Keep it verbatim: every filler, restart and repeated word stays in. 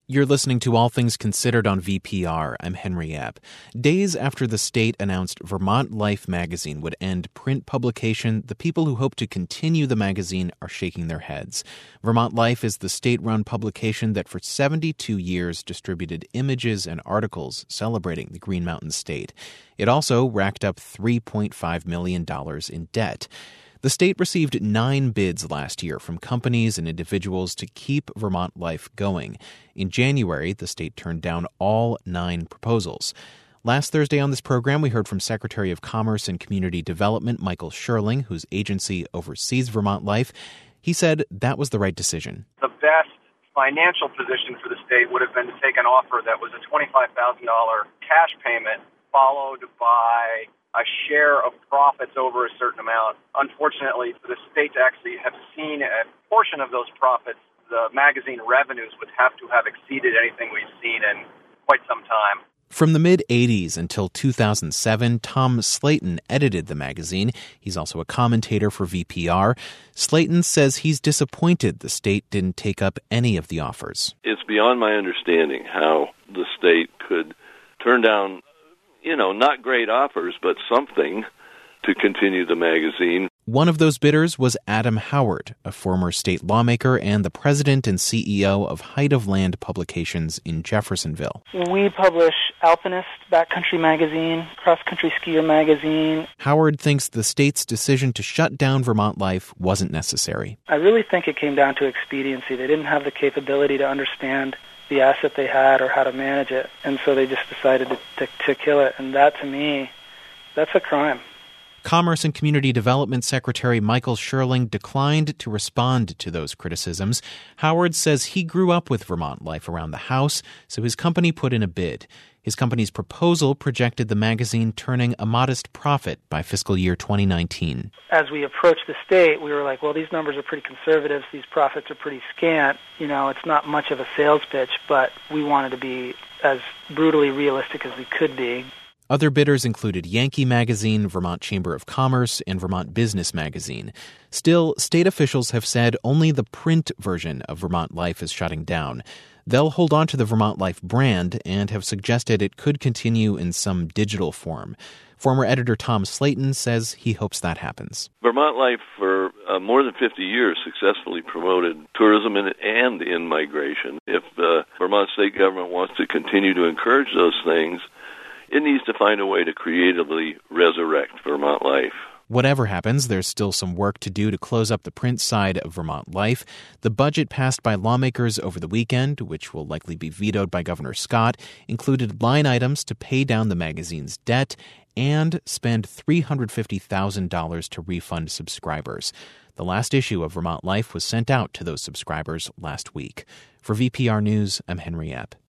You're listening to All Things Considered on V P R. I'm Henry Epp. Days after the state announced Vermont Life magazine would end print publication, the people who hope to continue the magazine are shaking their heads. Vermont Life is the state-run publication that for seventy-two years distributed images and articles celebrating the Green Mountain State. It also racked up three point five million dollars in debt. The state received nine bids last year from companies and individuals to keep Vermont Life going. In January, the state turned down all nine proposals. Last Thursday on this program, we heard from Secretary of Commerce and Community Development Michael Sherling, whose agency oversees Vermont Life. He said that was the right decision. The best financial position for the state would have been to take an offer that was a twenty-five thousand dollars cash payment followed by a share of profits over a certain amount. Unfortunately, for the state to actually have seen a portion of those profits, the magazine revenues would have to have exceeded anything we've seen in quite some time. From the mid-eighties until two thousand seven, Tom Slayton edited the magazine. He's also a commentator for V P R. Slayton says he's disappointed the state didn't take up any of the offers. It's beyond my understanding how the state could turn down, you know, not great offers, but something to continue the magazine. One of those bidders was Adam Howard, a former state lawmaker and the president and C E O of Height of Land Publications in Jeffersonville. We publish Alpinist, Backcountry Magazine, Cross Country Skier Magazine. Howard thinks the state's decision to shut down Vermont Life wasn't necessary. I really think it came down to expediency. They didn't have the capability to understand the asset they had or how to manage it, and so they just decided to, to, to kill it. And that, to me, that's a crime. Commerce and Community Development Secretary Michael Sherling declined to respond to those criticisms. Howard says he grew up with Vermont Life around the house, so his company put in a bid. His company's proposal projected the magazine turning a modest profit by fiscal year twenty nineteen. As we approached the state, we were like, well, these numbers are pretty conservative. These profits are pretty scant. You know, it's not much of a sales pitch, but we wanted to be as brutally realistic as we could be. Other bidders included Yankee Magazine, Vermont Chamber of Commerce, and Vermont Business Magazine. Still, state officials have said only the print version of Vermont Life is shutting down. They'll hold on to the Vermont Life brand and have suggested it could continue in some digital form. Former editor Tom Slayton says he hopes that happens. Vermont Life, for uh, more than fifty years, successfully promoted tourism and, and in-migration. If the Vermont state government wants to continue to encourage those things, it needs to find a way to creatively resurrect Vermont Life. Whatever happens, there's still some work to do to close up the print side of Vermont Life. The budget passed by lawmakers over the weekend, which will likely be vetoed by Governor Scott, included line items to pay down the magazine's debt and spend three hundred fifty thousand dollars to refund subscribers. The last issue of Vermont Life was sent out to those subscribers last week. For V P R News, I'm Henry Epp.